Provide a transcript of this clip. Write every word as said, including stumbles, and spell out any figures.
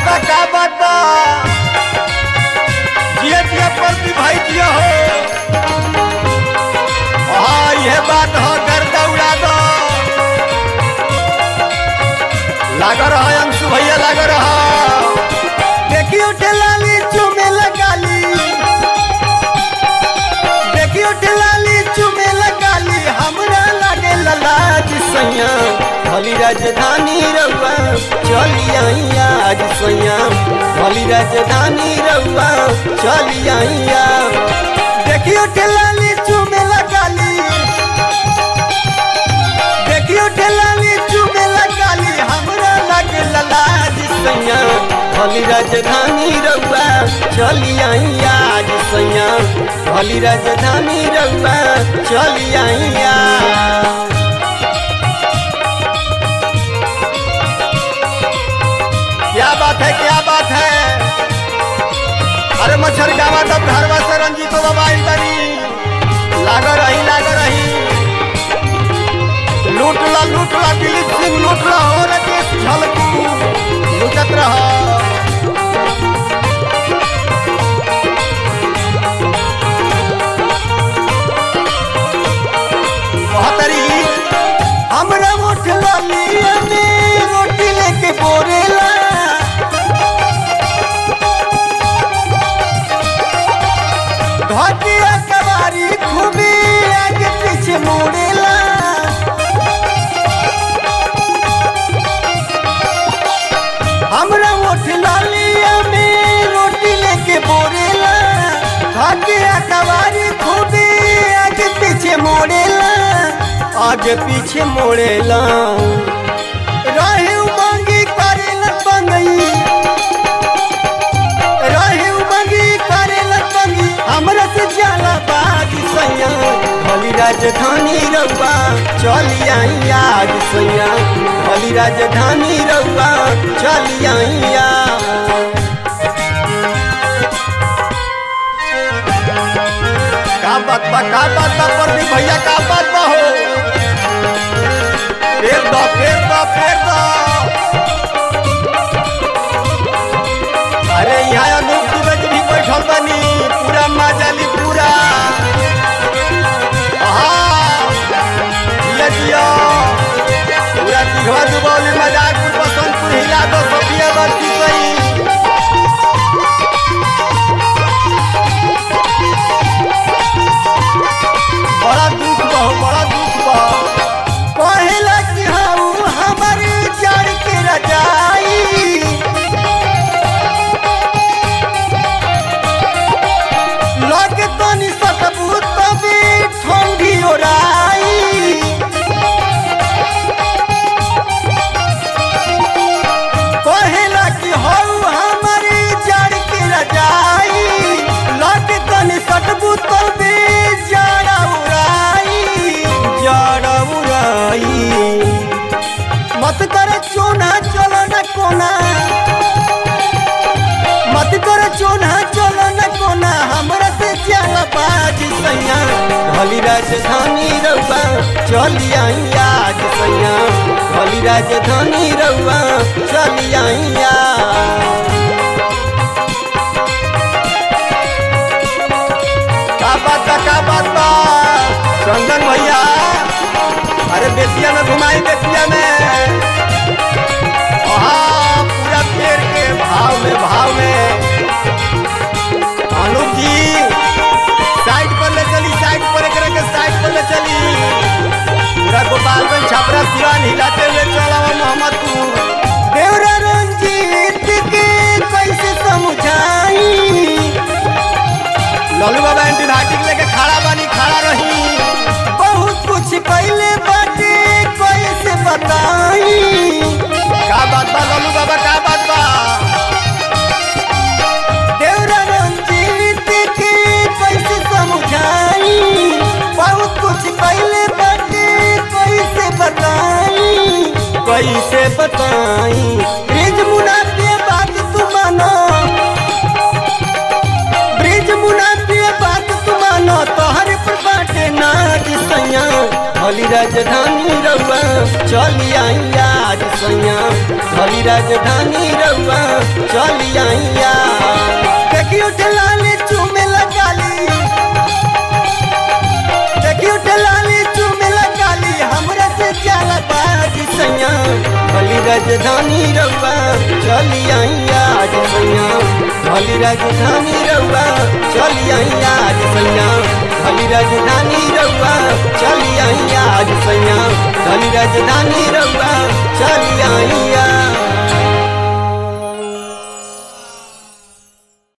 बा का बात बा जिया जिया प्रति भाई जिया हो। हाँ यह बात हो गर्दा उड़ा दो लाग रहा अंशु भैया लाग रहा। देखियो ठेलाली चुमे लगाली देखियो ठेलाली चुमे लगाली हमरा लागे लाज सैया भली राजधानी रउआ चली आइया आज सैया भली राजधानी रउआ चली आइया। देखियो ठेलाली चुमे लगाली देखियो ठेलाली चुमे लगाली हमरा लागे लाज सैया भली राजधानी रउआ चली आइया आज सैया भली राजधानी रउआ चली आइया। क्या बात है क्या बात है। अरे मच्छर गावा तब घरवा से रंजीत बाबा बनी लाग रही लाग रही लूटला लूटला दिलीप सिंह लूटला हो राकेश झलकू लूटत रहा। हमरा उठला लिया में रोटी लेके बोरेला घटिया कबारी खूबी आगे पीछे मोड़ेला। हमरा उठला लिया में रोटी लेके बोरेला घटिया कबारी खूबी आगे पीछे मोड़ेला आगे पीछे मोड़ेला। रहे उमंगी करेला बंगई रहे उमंगी करेला बंगी हमरा से जाला बाज सैया भली राजधानी रउआ चली आइया आज सैया भली राजधानी रउआ चली आइया। का बात बा का बात बा प्रदीप भैया का बात बा हो। फेर दो फेर दो फेर दो। अरे यहाँ अनूप दुबे जी भी बैठल बनी पूरा मजाली पूरा। जिया जिया पूरा दिघवा दुबौली मजाकपुर बसंतपुर हिला दो सफिया बरती सही। बड़ा दुख बा बड़ा दुख बा कहेला कि हम हमर जड़ के रजाई लगे तनी सकबू तबे ठंडी ओराई। कहेला कि हम हमर जड़ के रजाई लगे तनी सकबू तबे जड़ा उड़ाई जड़ा उड़ाई। मत कर चोना चलो न कोना मत कर चोना चलो न कोना हमरा से जाला बाज सैया भली राजधानी रउआ चली आइया आज सैया भली राजधानी रउआ चली आइया। का बात बा का बात बा चंदन भैया। अरे बेतिया में घुमाई बेतिया में हाँ पूरा पेड़ के भाव में भाव में। अनूप जी साइड पर ले चली साइड पर एक के साइड पर ले चली पूरा गोपालगंज छपरा सिवान हिलाते हुए चला मोहम्मदपुर। देवरा रंजीत के कैसे समझाई लालू बाबा एंटीबायोटिक लेके खड़ा बानी खड़ा रही बहुत कुछ पहले बाटे कैसे बताई। का बात बा लालू बाबा का बात बा। देवरा रंजीत के कैसे समझाई बहुत कुछ पहले बाटे कैसे बताई कैसे बताई। ब्रिज मुना के बात तू मानो ब्रिज मुना के बात तू मानो तोहरे पर बाटे नाच सैया भली राजधानी रउआ चली आइया आज सैया धली राजधानी रउआ चली आइया देखी उठलाली चूमे लगाली देखी उठलाली चूमे लगाली हमरा से जाला बाज सैया धली राजधानी रउआ चली आइया आज सैया धली राजधानी रउआ चली आइया आज सैया धली राजधानी रउआ चली आइया आज सैया धली राजधानी